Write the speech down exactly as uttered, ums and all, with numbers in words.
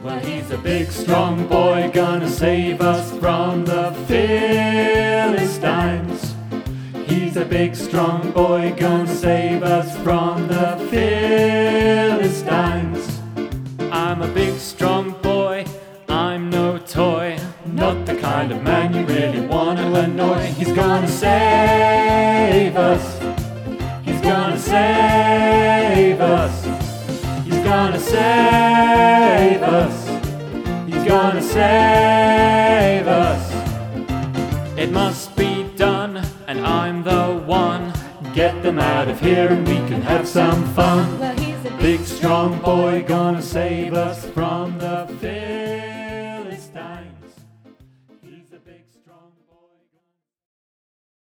Well, he's a big, strong boy, gonna save us from the Philistines. He's a big, strong boy, gonna save us from the Philistines. I'm a big, strong boy, I'm no toy, not the kind of man you really want to annoy. He's gonna save us, he's gonna save us, he's gonna save us, he's gonna save us. It must be done, and I'm the one. Get them out of here and we can have some fun. Well, he's a Big strong boy gonna save us from the fear.